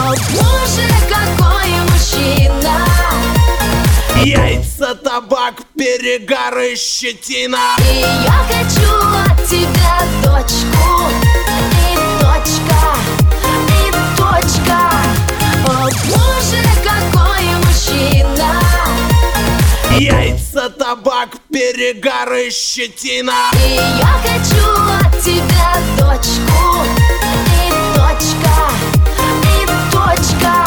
О, боже, какой мужчина! Яйца, табак, перегар и щетина. И я хочу от тебя дочку. И точка, и точка. О, боже, какой мужчина! Яйца, табак, перегар и щетина. И я хочу от тебя дочку.